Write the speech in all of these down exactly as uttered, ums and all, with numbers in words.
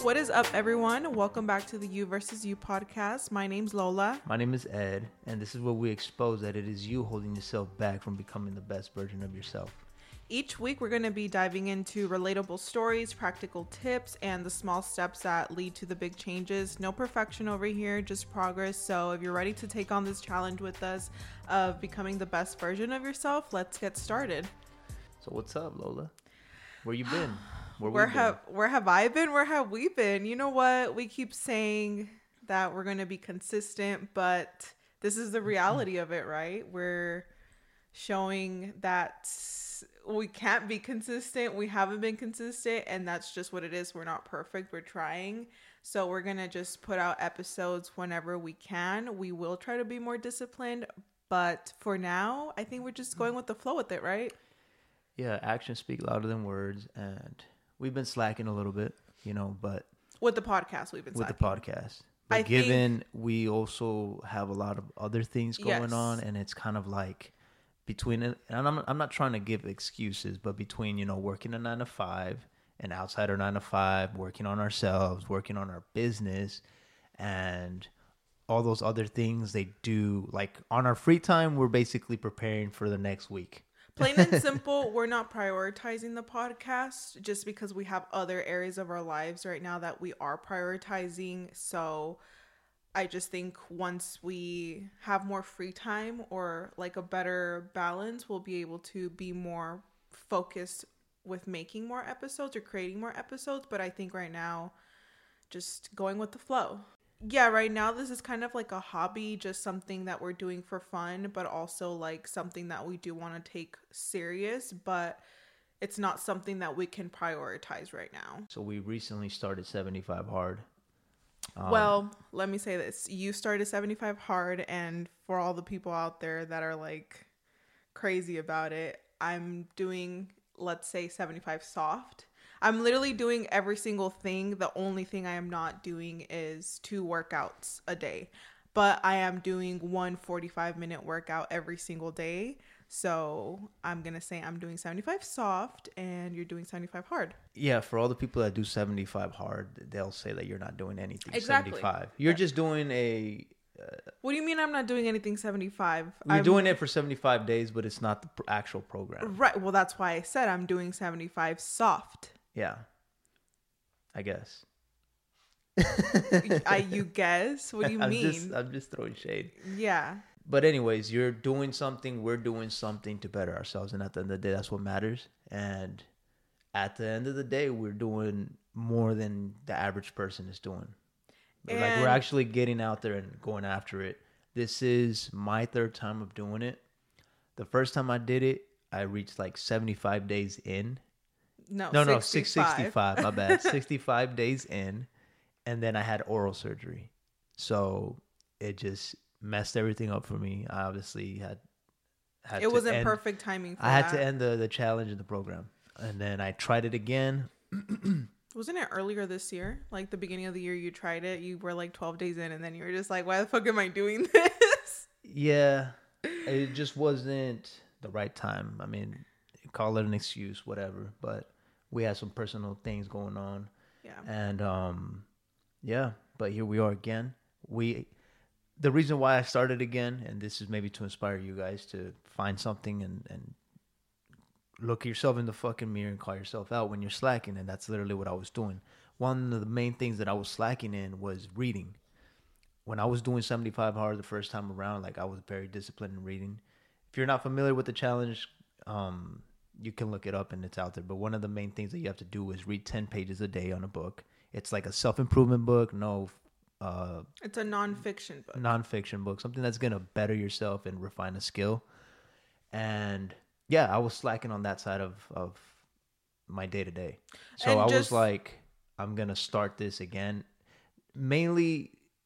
What is up, everyone? Welcome back to the You versus You podcast. My name's Lola. My name is Ed, and this is where we expose that it is you holding yourself back from becoming the best version of yourself. Each week, we're going to be diving into relatable stories, practical tips, and the small steps that lead to the big changes. No perfection over here, just progress. So if you're ready to take on this challenge with us of becoming the best version of yourself, let's get started. So what's up, Lola? Where you been? Where, where we have where have I been? Where have we been? You know what? We keep saying that we're going to be consistent, but this is the reality of it, right? We're showing that we can't be consistent. We haven't been consistent, and that's just what it is. We're not perfect. We're trying. So we're going to just put out episodes whenever we can. We will try to be more disciplined, but for now, I think we're just going with the flow with it, right? Yeah, actions speak louder than words, and we've been slacking a little bit, you know, but with the podcast, we've been with slacking. the podcast. But I given think, we also have a lot of other things going yes. on, and it's kind of like between it, and I'm I'm not trying to give excuses, but between, you know, working a nine to five and outside our nine to five, working on ourselves, working on our business, and all those other things they do, like on our free time, we're basically preparing for the next week. Plain and simple, we're not prioritizing the podcast just because we have other areas of our lives right now that we are prioritizing. So I just think once we have more free time or like a better balance, we'll be able to be more focused with making more episodes or creating more episodes. But I think right now, just going with the flow. Yeah, right now this is kind of like a hobby, just something that we're doing for fun, but also like something that we do want to take serious, but it's not something that we can prioritize right now. So we recently started seventy-five Hard. Um, well, let me say this. You started seventy-five Hard, and for all the people out there that are like crazy about it, I'm doing, let's say, seventy-five Soft. I'm literally doing every single thing. The only thing I am not doing is two workouts a day. But I am doing one forty-five minute workout every single day. So I'm going to say I'm doing seventy-five Soft and you're doing seventy-five Hard. Yeah, for all the people that do seventy-five Hard, they'll say that you're not doing anything exactly. seventy-five. You're just doing a... Uh, what do you mean I'm not doing anything seventy-five? You're I'm, doing it for seventy-five days, but it's not the pr- actual program. Right. Well, that's why I said I'm doing seventy-five Soft. Yeah, I guess. I, you guess? What do you I'm mean? Just, I'm just throwing shade. Yeah. But anyways, you're doing something, we're doing something to better ourselves. And at the end of the day, that's what matters. And at the end of the day, we're doing more than the average person is doing. But like we're actually getting out there and going after it. This is my third time of doing it. The first time I did it, I reached like seventy-five days in. No, no, no, sixty-five. six sixty-five, my bad. sixty-five days in, and then I had oral surgery. So it just messed everything up for me. I obviously had, had it to wasn't end, perfect timing for I had that. to end the, the challenge in the program. And then I tried it again. Wasn't it earlier this year? Like the beginning of the year you tried it, you were like twelve days in, and then you were just like, why the fuck am I doing this? Yeah, it just wasn't the right time. I mean, call it an excuse, whatever, but we had some personal things going on. Yeah. And, um, yeah, but here we are again. We, the reason why I started again, and this is maybe to inspire you guys to find something and, and look yourself in the fucking mirror and call yourself out when you're slacking. And that's literally what I was doing. One of the main things that I was slacking in was reading. When I was doing seventy-five Hard the first time around, like I was very disciplined in reading. If you're not familiar with the challenge, um, you can look it up and it's out there. But one of the main things that you have to do is read ten pages a day on a book. It's like a self-improvement book. No, uh, it's a nonfiction book. Nonfiction book. Something that's going to better yourself and refine a skill. And yeah, I was slacking on that side of, of my day-to-day. So and I just, was like, I'm going to start this again. Mainly,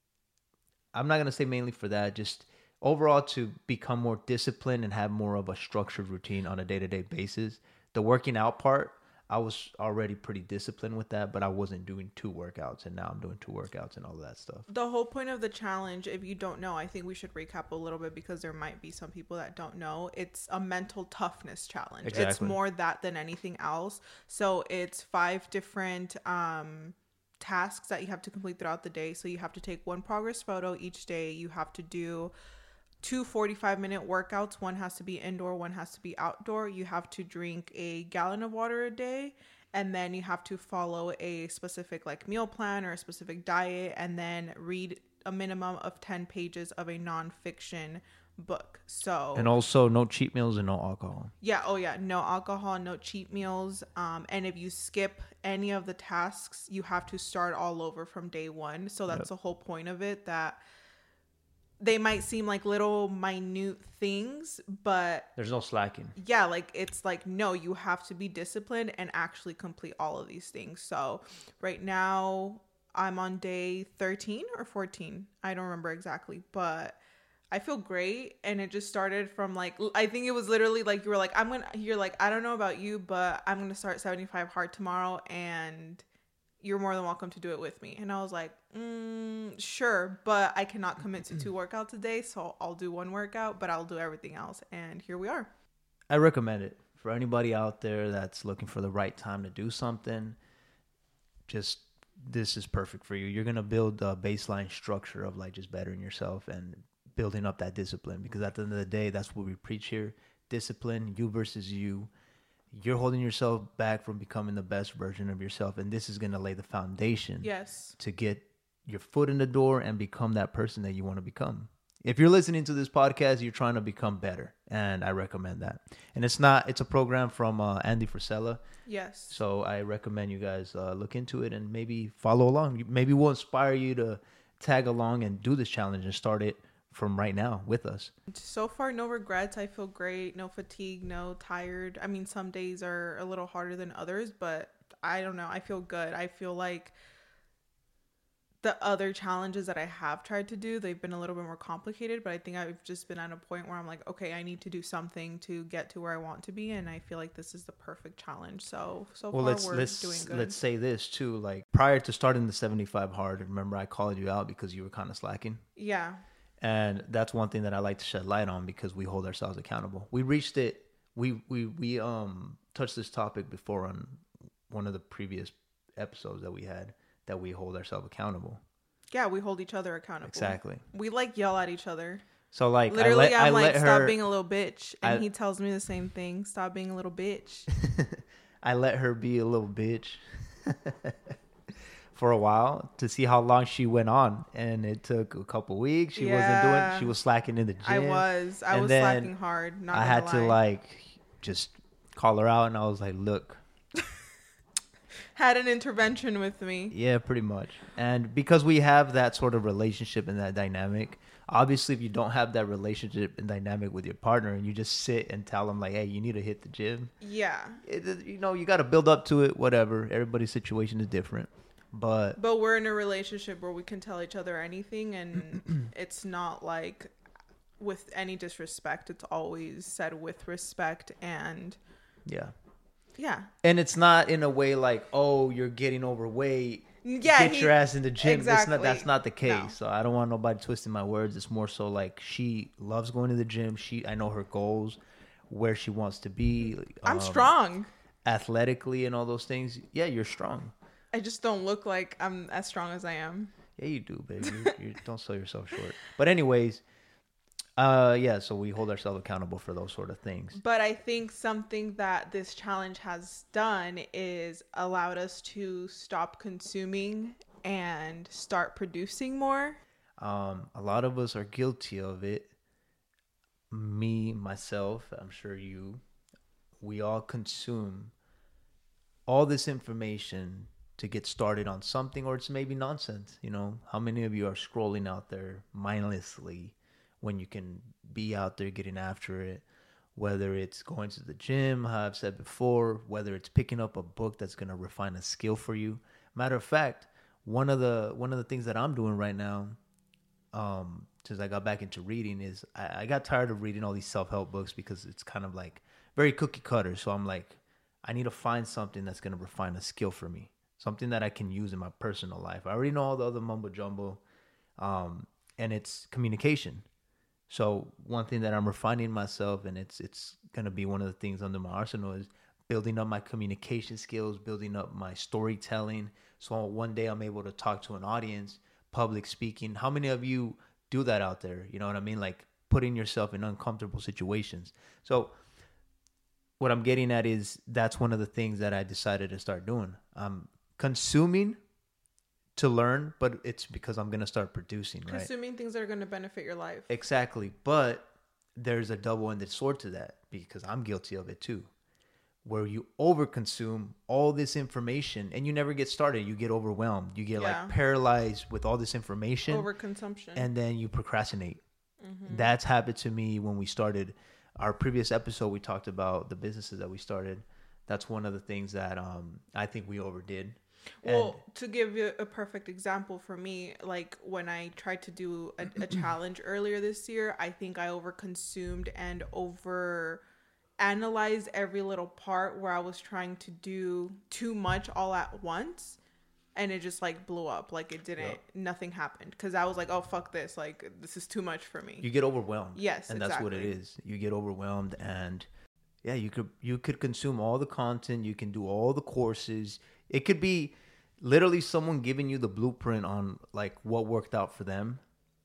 I'm not going to say mainly for that, just overall to become more disciplined and have more of a structured routine on a day-to-day basis. The working out part, I was already pretty disciplined with that, but I wasn't doing two workouts, and now I'm doing two workouts and all of that stuff. The whole point of the challenge, if you don't know, I think we should recap a little bit because there might be some people that don't know. It's a mental toughness challenge. Exactly. It's more that than anything else. So it's five different um tasks that you have to complete throughout the day. So you have to take one progress photo each day. You have to do two forty-five minute workouts. One has to be indoor, one has to be outdoor. You have to drink a gallon of water a day. And then you have to follow a specific like meal plan or a specific diet, and then read a minimum of ten pages of a nonfiction book. So and also no cheat meals and no alcohol. Yeah. Oh yeah. No alcohol, no cheat meals. Um, and if you skip any of the tasks, you have to start all over from day one. So that's yep. the whole point of it, that they might seem like little minute things, but there's no slacking. Yeah. Like it's like, no, you have to be disciplined and actually complete all of these things. So right now I'm on day thirteen or fourteen. I don't remember exactly, but I feel great. And it just started from like, I think it was literally like, you were like, I'm going to, you're like, I don't know about you, but I'm going to start seventy-five hard tomorrow, and you're more than welcome to do it with me. And I was like, mm, sure, but I cannot commit to two workouts a day. So I'll do one workout, but I'll do everything else. And here we are. I recommend it for anybody out there that's looking for the right time to do something. Just, this is perfect for you. You're going to build a baseline structure of like just bettering yourself and building up that discipline, because at the end of the day, that's what we preach here. Discipline, you versus you. You're holding yourself back from becoming the best version of yourself, and this is going to lay the foundation yes. to get your foot in the door and become that person that you want to become. If you're listening to this podcast, you're trying to become better, and I recommend that. And it's not, it's a program from uh, Andy Frisella. Yes. So I recommend you guys uh, look into it and maybe follow along. Maybe we'll inspire you to tag along and do this challenge and start it from right now with us. So far, no regrets. I feel great. No fatigue, no tired. I mean, some days are a little harder than others, but I don't know. I feel good. I feel like the other challenges that I have tried to do, they've been a little bit more complicated, but I think I've just been at a point where I'm like, okay, I need to do something to get to where I want to be. And I feel like this is the perfect challenge. So, so well, far let's, we're let's, doing good. Let's say this too, like prior to starting the seventy-five hard, remember I called you out because you were kind of slacking. Yeah. And that's one thing that I like to shed light on, because we hold ourselves accountable. We reached it. We, we, we, um, touched this topic before on one of the previous episodes that we had, that we hold ourselves accountable. Yeah, we hold each other accountable. Exactly. We like yell at each other. So like, literally, I let, I'm I like, let stop her, being a little bitch, and I, he tells me the same thing. Stop being a little bitch. I let her be a little bitch for a while to see how long she went on, and it took a couple weeks. She yeah. wasn't doing. She was slacking in the gym. I was. I and was slacking hard. Not I had lie. to like just call her out, and I was like, "Look." Had an intervention with me. Yeah, pretty much. And because we have that sort of relationship and that dynamic, obviously if you don't have that relationship and dynamic with your partner and you just sit and tell them like, hey, you need to hit the gym. Yeah. It, you know, you got to build up to it, whatever. Everybody's situation is different. But but we're in a relationship where we can tell each other anything, and it's not like with any disrespect. It's always said with respect. And yeah. Yeah. And it's not in a way like, oh, you're getting overweight. Yeah. Get he, your ass in the gym. Exactly. That's not, that's not the case. No. So I don't want nobody twisting my words. It's more so like she loves going to the gym. She, I know her goals, where she wants to be. I'm um, strong. Athletically and all those things. Yeah, you're strong. I just don't look like I'm as strong as I am. Yeah, you do, baby. You, you don't sell yourself short. But anyways, uh, yeah, so we hold ourselves accountable for those sort of things. But I think something that this challenge has done is allowed us to stop consuming and start producing more. Um, a lot of us are guilty of it. Me, myself, I'm sure you, we all consume all this information to get started on something, or it's maybe nonsense. You know, how many of you are scrolling out there mindlessly when you can be out there getting after it? Whether it's going to the gym, how I've said before, whether it's picking up a book that's going to refine a skill for you. Matter of fact, one of the one of the things that I'm doing right now, um, since I got back into reading, is I, I got tired of reading all these self-help books because it's kind of like very cookie cutter. So I'm like, I need to find something that's going to refine a skill for me. Something that I can use in my personal life. I already know all the other mumbo jumbo, um, and it's communication. So one thing that I'm refining myself, and it's it's gonna be one of the things under my arsenal, is building up my communication skills, building up my storytelling. So one day I'm able to talk to an audience, public speaking. How many of you do that out there? You know what I mean? Like putting yourself in uncomfortable situations. So what I'm getting at is that's one of the things that I decided to start doing. I'm consuming to learn, but it's because I'm going to start producing, right? Consuming things that are going to benefit your life. Exactly. But there's a double-ended sword to that because I'm guilty of it too. Where you overconsume all this information and you never get started. You get overwhelmed. You get yeah. like paralyzed with all this information. Overconsumption. And then you procrastinate. Mm-hmm. That's happened to me when we started our previous episode. We talked about the businesses that we started. That's one of the things that um, I think we overdid. Well, and to give you a perfect example for me, like when I tried to do a, a challenge earlier this year, I think I overconsumed and over analyzed every little part where I was trying to do too much all at once. And it just like blew up. Like it didn't, yep. nothing happened. Because I was like, oh, fuck this. Like this is too much for me. You get overwhelmed. Yes, and exactly. that's what it is. You get overwhelmed and yeah, you could you could consume all the content. You can do all the courses. It could be literally someone giving you the blueprint on like what worked out for them.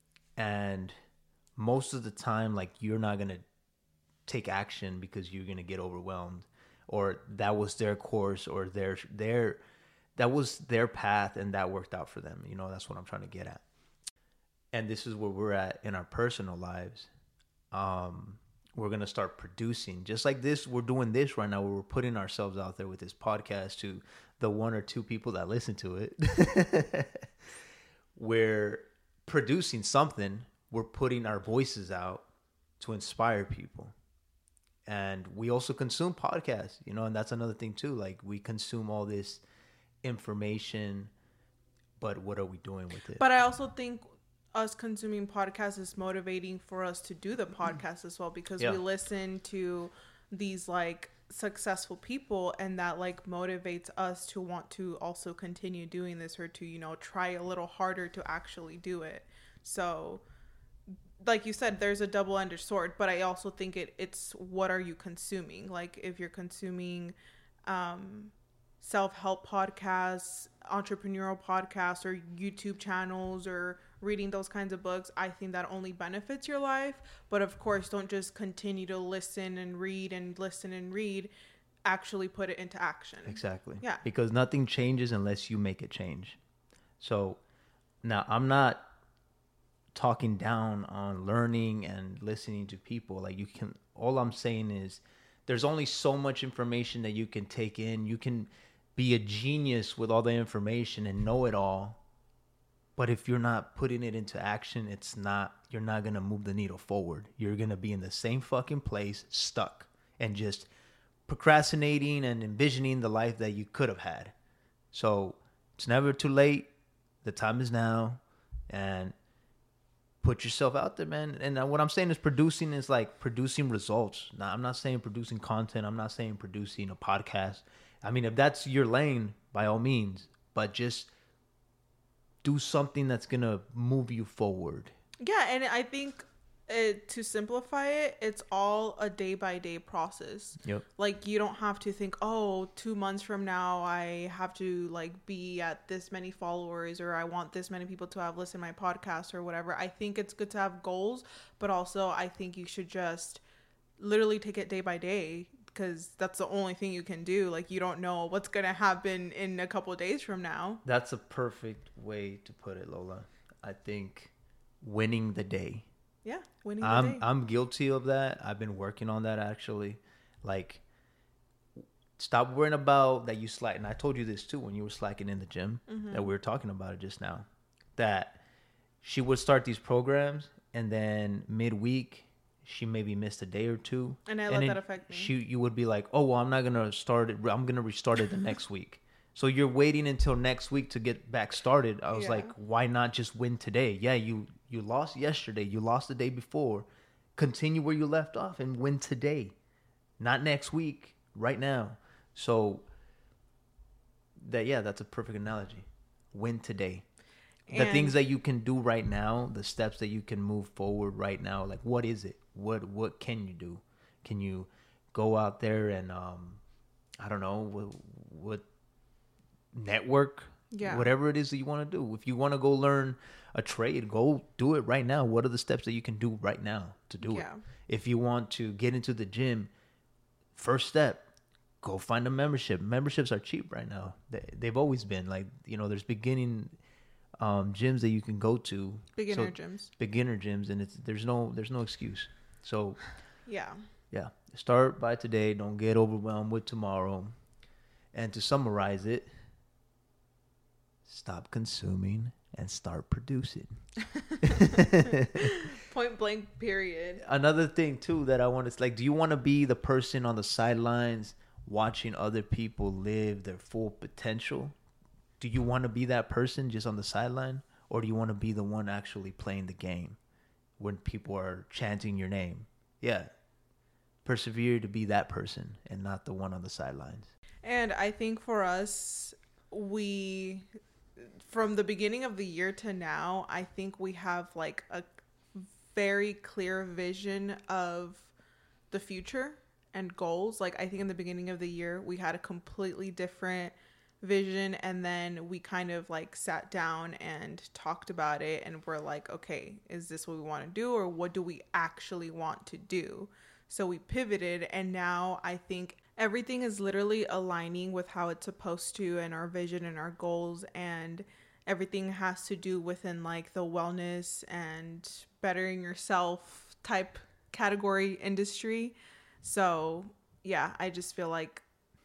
And most of the time, like you're not going to take action because you're going to get overwhelmed, or that was their course or their, their, that was their path and that worked out for them. You know, that's what I'm trying to get at. And this is where we're at in our personal lives. Um, we're going to start producing just like this. We're doing this right now where we're putting ourselves out there with this podcast to the one or two people that listen to it. We're producing something. We're putting our voices out to inspire people. And we also consume podcasts, you know, and that's another thing too. Like we consume all this information, but what are we doing with it? But I also think us consuming podcasts is motivating for us to do the podcast as well, because yeah. we listen to these like successful people and that like motivates us to want to also continue doing this or to, you know, try a little harder to actually do it. So like you said, there's a double-edged sword, but I also think it it's what are you consuming? Like if you're consuming um self-help podcasts, entrepreneurial podcasts, or YouTube channels, or reading those kinds of books, I think that only benefits your life. But of course, don't just continue to listen and read and listen and read. Actually put it into action. Exactly. Yeah. Because nothing changes unless you make it change. So now I'm not talking down on learning and listening to people. Like you can, all I'm saying is there's only so much information that you can take in. You can be a genius with all the information and know it all. But if you're not putting it into action, it's not, you're not going to move the needle forward. You're going to be in the same fucking place, stuck, and just procrastinating and envisioning the life that you could have had. So it's never too late. The time is now. And put yourself out there, man. And what I'm saying is producing is like producing results. Now, I'm not saying producing content. I'm not saying producing a podcast. I mean, if that's your lane, by all means. But just do something that's going to move you forward. Yeah, and I think it, to simplify it, it's all a day-by-day process. Yep. Like, you don't have to think, oh, two months from now, I have to, like, be at this many followers, or I want this many people to have listened to my podcast or whatever. I think it's good to have goals, but also I think you should just literally take it day by day, because that's the only thing you can do. Like, you don't know what's going to happen in a couple of days from now. That's a perfect way to put it, Lola. I think winning the day. Yeah, winning the I'm, day. I'm guilty of that. I've been working on that, actually. Like, stop worrying about that you slack. And I told you this, too, when you were slacking in the gym, mm-hmm. that we were talking about it just now. That she would start these programs, and then midweek, she maybe missed a day or two. And I let that affect me. She, you would be like, oh, well, I'm not going to start it. I'm going to restart it the next week. So you're waiting until next week to get back started. I was yeah. like, why not just win today? Yeah, you, you lost yesterday. You lost the day before. Continue where you left off and win today. Not next week, right now. So that, yeah, that's a perfect analogy. Win today. The and things that you can do right now, the steps that you can move forward right now, like what is it? What what can you do? Can you go out there and um, I don't know, what, what network, Yeah. whatever it is that you want to do. If you want to go learn a trade, go do it right now. What are the steps that you can do right now to do Yeah. it? If you want to get into the gym, first step, go find a membership. Memberships are cheap right now. They, they've always been like, you know, there's beginning um, gyms that you can go to. Beginner so, gyms. Beginner gyms, and it's there's no there's no excuse. So Yeah. yeah, start by today. Don't get overwhelmed with tomorrow. And to summarize it, stop consuming and start producing. Point blank, period. Another thing too that I want to like, do you want to be the person on the sidelines watching other people live their full potential? Do you want to be that person just on the sideline, or do you want to be the one actually playing the game when people are chanting your name? Yeah. Persevere to be that person and not the one on the sidelines. And I think for us, we, from the beginning of the year to now, I think we have like a very clear vision of the future and goals. Like I think in the beginning of the year, we had a completely different vision, and then we kind of like sat down and talked about it, and we're like, okay, is this what we want to do, or what do we actually want to do? So we pivoted, and now I think everything is literally aligning with how it's supposed to, and our vision and our goals, and everything has to do within like the wellness and bettering yourself type category industry. So yeah, I just feel like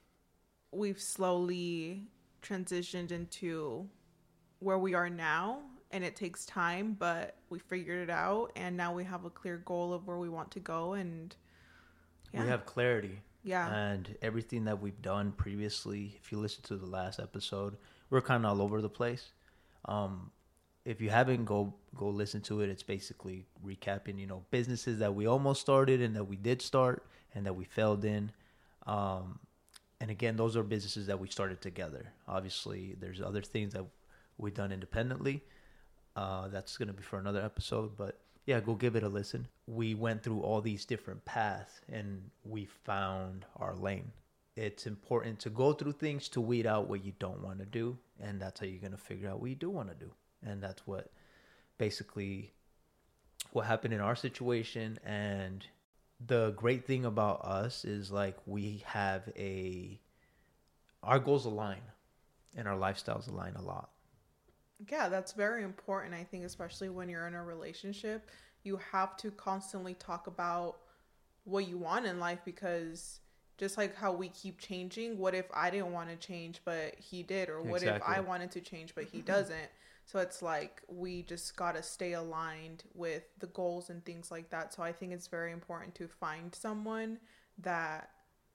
we've slowly transitioned into where we are now, and it takes time, but we figured it out, and now we have a clear goal of where we want to go. And yeah. We have clarity. Yeah. And everything that we've done previously, if you listen to the last episode, we're kind of all over the place. Um, if you haven't, go go listen to it. It's basically recapping, you know, businesses that we almost started and that we did start and that we failed in. Um, and again, those are businesses that we started together. Obviously, there's other things that we've done independently. Uh, that's going to be for another episode. But yeah, go give it a listen. We went through all these different paths and we found our lane. It's important to go through things to weed out what you don't want to do. And that's how you're going to figure out what you do want to do. And that's what basically what happened in our situation. And the great thing about us is like we have a, our goals align and our lifestyles align a lot. Yeah, that's very important. I think especially when you're in a relationship, you have to constantly talk about what you want in life, because just like how we keep changing, what if I didn't want to change but he did, or what Exactly. if I wanted to change but he doesn't? So it's like we just got to stay aligned with the goals and things like that. So I think it's very important to find someone that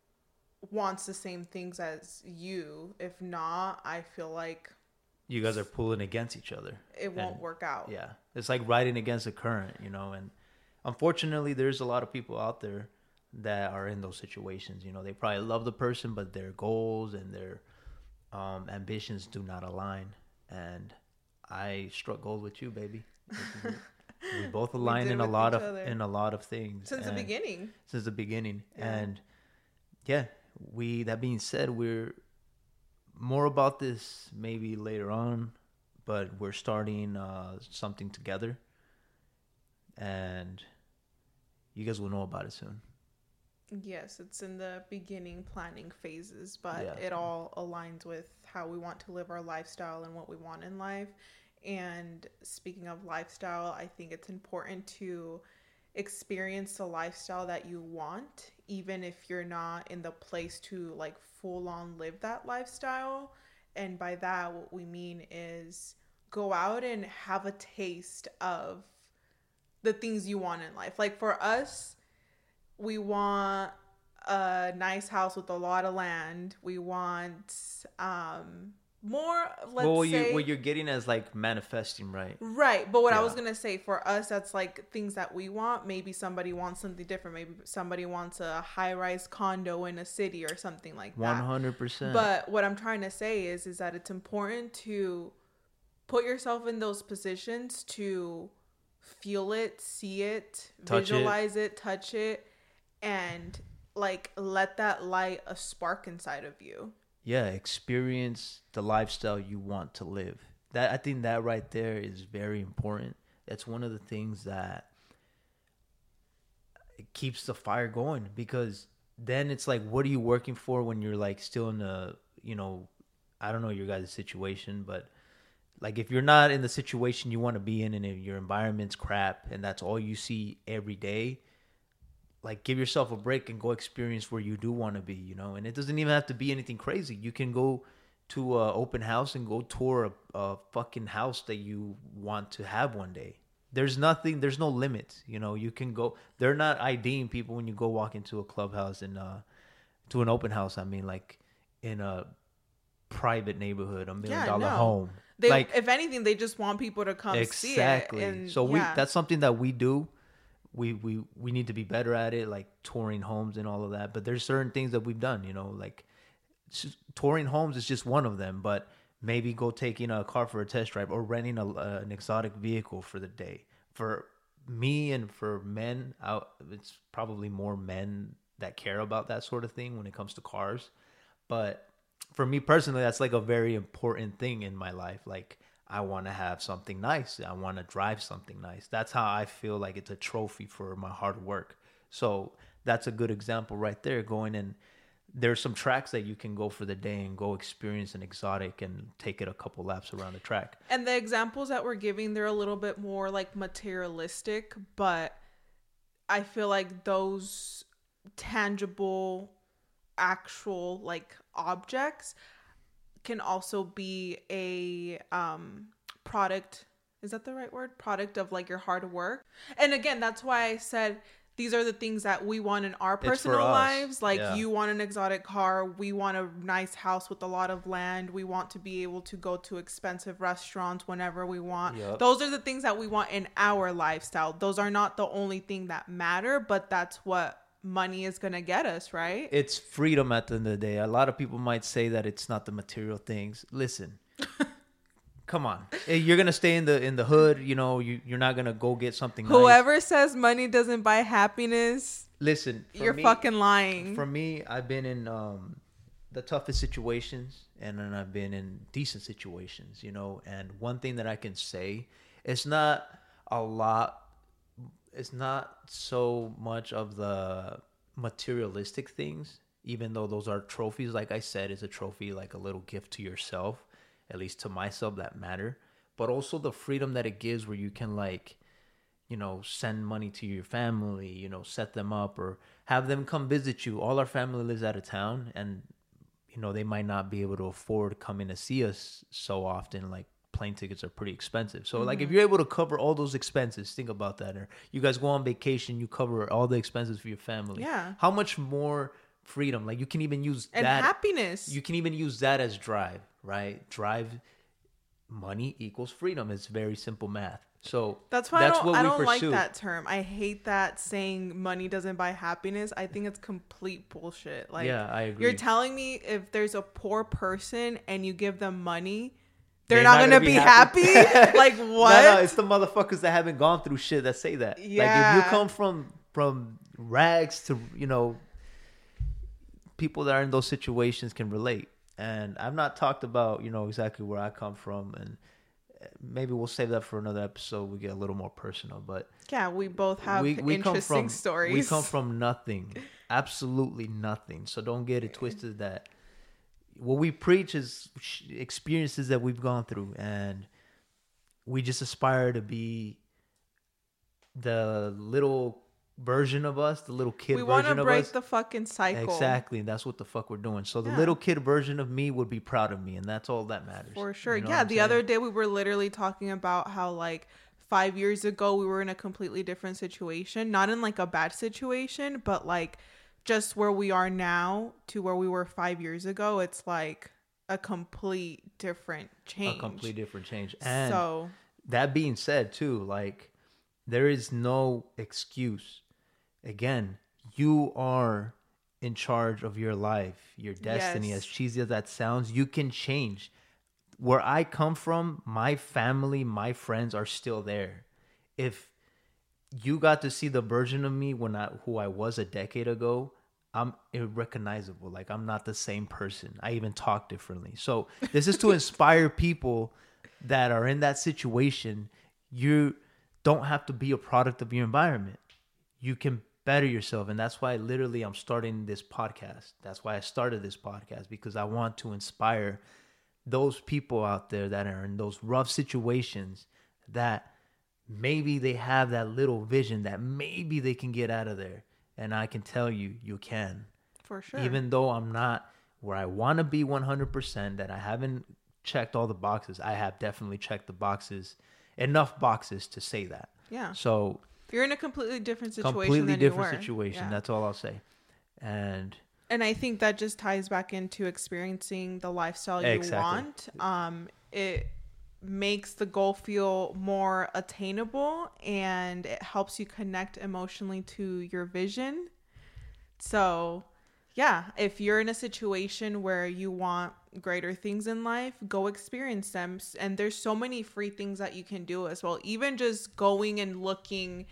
wants the same things as you. If not, I feel like You guys are pulling against each other. it won't And, work out. Yeah. It's like riding against the current, you know, and unfortunately there's a lot of people out there that are in those situations. You know, they probably love the person, but their goals and their um, ambitions do not align. And I struck gold with you, baby. We both align did in a with lot each of other. in a lot of things Since the And- beginning. Since the beginning, Yeah. and yeah, we. That being said, we're more about this maybe later on, but we're starting uh, something together, and you guys will know about it soon. Yes, it's in the beginning planning phases, but Yeah. it all aligns with how we want to live our lifestyle and what we want in life. And speaking of lifestyle, I think it's important to experience the lifestyle that you want, even if you're not in the place to like full on live that lifestyle. And by that, what we mean is go out and have a taste of the things you want in life. Like for us, we want a nice house with a lot of land. We want um, more, let's well, what, say... you, what you're getting is like manifesting, right? Right. But what I Yeah. was going to say, for us, that's like things that we want. Maybe somebody wants something different. Maybe somebody wants a high-rise condo in a city or something like that. one hundred percent. But what I'm trying to say is, is that it's important to put yourself in those positions to feel it, see it, Touch it. visualize it, touch it, and like let that light a spark inside of you. Yeah, experience the lifestyle you want to live. That I think that right there is very important. That's one of the things that it keeps the fire going, because then it's like, what are you working for when you're like still in the, you know, I don't know your guys' situation, but like if you're not in the situation you want to be in and if your environment's crap and that's all you see every day, like give yourself a break and go experience where you do want to be, you know. And it doesn't even have to be anything crazy. You can go to an open house and go tour a, a fucking house that you want to have one day. There's nothing, there's no limit, you know. You can go, they're not IDing people when you go walk into a clubhouse and uh to an open house. I mean, like in a private neighborhood, a million Yeah, dollar no. home. They, like if anything, they just want people to come exactly. see it. And, so we yeah. that's something that we do. We we we need to be better at it, like touring homes and all of that. But there's certain things that we've done, you know, like s- touring homes is just one of them. But maybe go taking a car for a test drive or renting a, uh, an exotic vehicle for the day. For me and for men, I, it's probably more men that care about that sort of thing when it comes to cars. But for me personally, that's like a very important thing in my life. Like I want to have something nice. I want to drive something nice. That's how I feel like it's a trophy for my hard work. So that's a good example right there. Going in, there's some tracks that you can go for the day and go experience an exotic and take it a couple laps around the track. And the examples that we're giving, they're a little bit more like materialistic, but I feel like those tangible, actual like objects can also be a um product. Is that the right word? Product of like your hard work. And again, that's why I said these are the things that we want in our personal lives. Like yeah. You want an exotic car. We want a nice house with a lot of land. We want to be able to go to expensive restaurants whenever we want. Yep. Those are the things that we want in our lifestyle. Those are not the only thing that matter, but that's what money is going to get us, right? It's freedom at the end of the day. A lot of people might say that it's not the material things. Listen. Come on. You're going to stay in the in the hood, you know, you you're not going to go get something Whoever nice. says money doesn't buy happiness, listen, you're me, fucking lying. For me, I've been in um the toughest situations and then I've been in decent situations, you know, and one thing that I can say, it's not a lot it's not so much of the materialistic things, even though those are trophies. Like I said, it's a trophy, like a little gift to yourself, at least to myself, that matter. But also the freedom that it gives where you can like, you know, send money to your family, you know, set them up or have them come visit you. All our family lives out of town and, you know, they might not be able to afford coming to see us so often. Like plane tickets are pretty expensive. So mm-hmm. like if you're able to cover all those expenses, think about that. Or you guys go on vacation, you cover all the expenses for your family. Yeah. How much more freedom? Like you can even use and that. happiness. You can even use that as drive, right? Drive money equals freedom. It's very simple math. So that's why that's I don't, what I we don't pursue. like that term. I hate that saying money doesn't buy happiness. I think it's complete bullshit. Like, yeah, I agree. You're telling me if there's a poor person and you give them money, they're, they're not, not gonna, gonna be happy. happy? Like what? No, no, it's the motherfuckers that haven't gone through shit that say that. Yeah. Like if you come from from rags to, you know, people that are in those situations can relate. And I've not talked about, you know, exactly where I come from, and maybe we'll save that for another episode. We get a little more personal, but yeah, we both have we, we interesting come from, stories. We come from nothing, absolutely nothing. So don't get it twisted that what we preach is experiences that we've gone through, and we just aspire to be the little version of us, the little kid we version of us. We want to break the fucking cycle. Exactly. That's what the fuck we're doing. So the yeah. little kid version of me would be proud of me, and that's all that matters. For sure. You know yeah. The saying? other day we were literally talking about how like five years ago we were in a completely different situation. Not in like a bad situation, but like just where we are now to where we were five years ago. It's like a complete different change. A complete different change. And so that being said too, like there is no excuse. Again, you are in charge of your life, your destiny. Yes. As cheesy as that sounds, you can change. Where I come from, my family, my friends are still there. If you got to see the version of me when I who I was a decade ago, I'm irrecognizable. Like, I'm not the same person. I even talk differently. So this is to inspire people that are in that situation. You don't have to be a product of your environment. You can better yourself. And that's why literally I'm starting this podcast. That's why I started this podcast, because I want to inspire those people out there that are in those rough situations, that maybe they have that little vision that maybe they can get out of there. And I can tell you, you can. For sure. Even though I'm not where I want to be one hundred percent, that I haven't checked all the boxes, I have definitely checked the boxes, enough boxes to say that. Yeah. So you're in a completely different situation completely than different you were. situation. Yeah. That's all I'll say. And and I think that just ties back into experiencing the lifestyle you exactly. want. Um, it makes the goal feel more attainable, and it helps you connect emotionally to your vision. So yeah, if you're in a situation where you want greater things in life, go experience them. And there's so many free things that you can do as well. Even just going and looking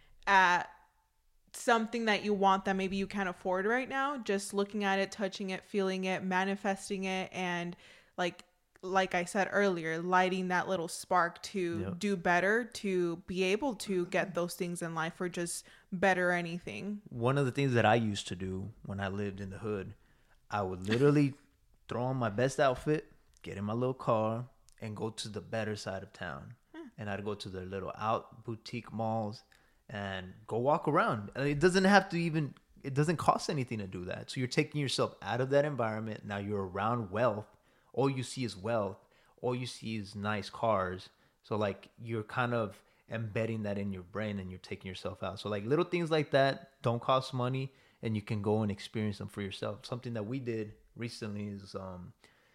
at something that you want that maybe you can't afford right now, just looking at it, touching it, feeling it, manifesting it, and like like I said earlier, lighting that little spark to yep. do better, to be able to get those things in life, or just better anything. One of the things that I used to do when I lived in the hood, I would literally throw on my best outfit, get in my little car, and go to the better side of town. Hmm. And I'd go to their little out boutique malls and go walk around. It doesn't have to even, it doesn't cost anything to do that. So you're taking yourself out of that environment. Now you're around wealth. All you see is wealth. All you see is nice cars. So like you're kind of embedding that in your brain, and you're taking yourself out. So like little things like that don't cost money, and you can go and experience them for yourself. Something that we did recently is um,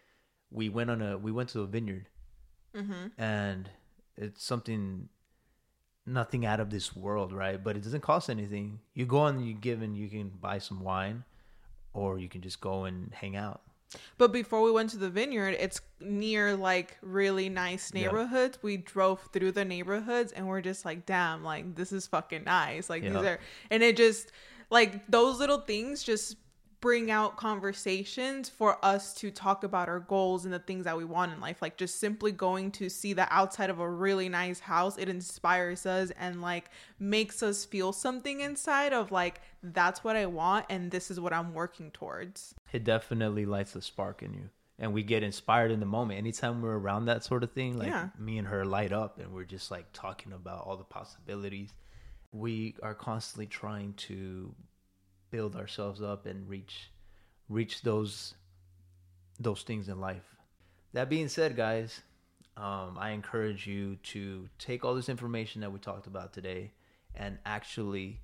we went on a we went to a vineyard, mm-hmm. and it's something, nothing out of this world, right? But it doesn't cost anything. You go and you give, and you can buy some wine, or you can just go and hang out. But before we went to the vineyard, it's near like really nice neighborhoods. Yep. We drove through the neighborhoods, and we're just like, damn, like this is fucking nice. Like yep. these are, and it just like those little things just bring out conversations for us to talk about our goals and the things that we want in life. Like just simply going to see the outside of a really nice house, it inspires us and like makes us feel something inside of like, that's what I want, and this is what I'm working towards. It definitely lights a spark in you, and we get inspired in the moment. Anytime we're around that sort of thing, like yeah. me and her light up, and we're just like talking about all the possibilities. We are constantly trying to build ourselves up and reach reach those those things in life. That being said, guys, um, I encourage you to take all this information that we talked about today and actually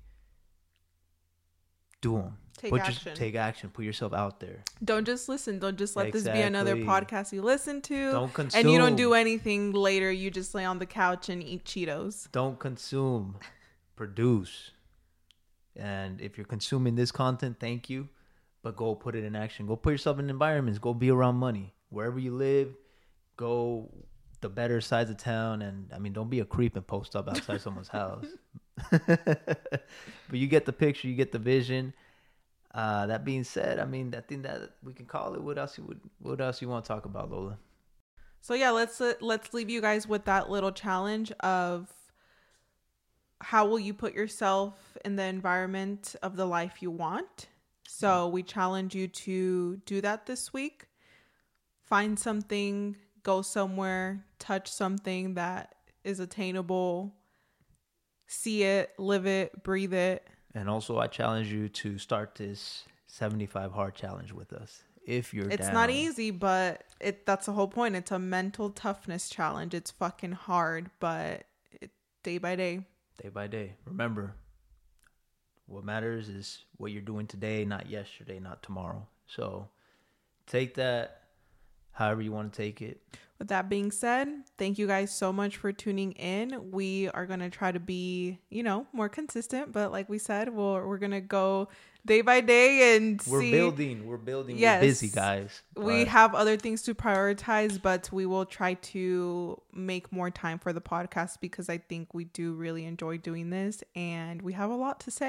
do them. Take put action. Your, take action. Put yourself out there. Don't just listen. Don't just let exactly. this be another podcast you listen to. Don't consume. And you don't do anything later. You just lay on the couch and eat Cheetos. Don't consume. Produce. And if you're consuming this content, thank you. But go put it in action. Go put yourself in environments. Go be around money. Wherever you live, go the better sides of town. And, I mean, don't be a creep and post up outside someone's house. But you get the picture. You get the vision. Uh, that being said, I mean, I think that we can call it. What else you would, what else you want to talk about, Lola? So, yeah, let's let's leave you guys with that little challenge of how will you put yourself in the environment of the life you want? So we challenge you to do that this week. Find something, go somewhere, touch something that is attainable, see it, live it, breathe it. And also I challenge you to start this seventy-five hard challenge with us. If you're It's down. not easy, but it that's the whole point. It's a mental toughness challenge. It's fucking hard, but it, day by day. Day by day. Remember, what matters is what you're doing today, not yesterday, not tomorrow. So take that however you want to take it. With that being said, thank you guys so much for tuning in. We are going to try to be, you know, more consistent. But like we said, we'll, we're going to go day by day and we're see. We're building. We're building. Yes, we're busy, guys. We have other things to prioritize, but we will try to make more time for the podcast because I think we do really enjoy doing this and we have a lot to say.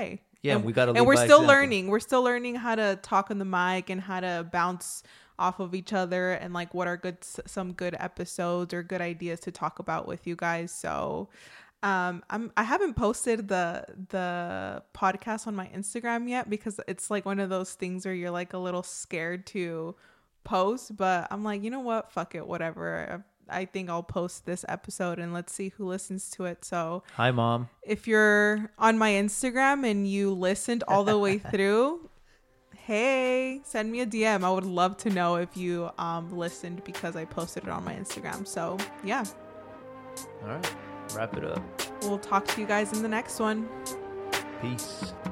Yeah, and, we got to. And we're still example. learning. We're still learning how to talk on the mic and how to bounce off of each other and like what are good some good episodes or good ideas to talk about with you guys. So um I'm I haven't posted the the podcast on my Instagram yet because it's like one of those things where you're like a little scared to post, but I'm like, you know what, fuck it, whatever. I think I'll post this episode and let's see who listens to it. So hi mom, if you're on my Instagram and you listened all the way through, hey, send me a D M. I would love to know if you um listened because I posted it on my Instagram. So yeah. All right, wrap it up. We'll talk to you guys in the next one. Peace.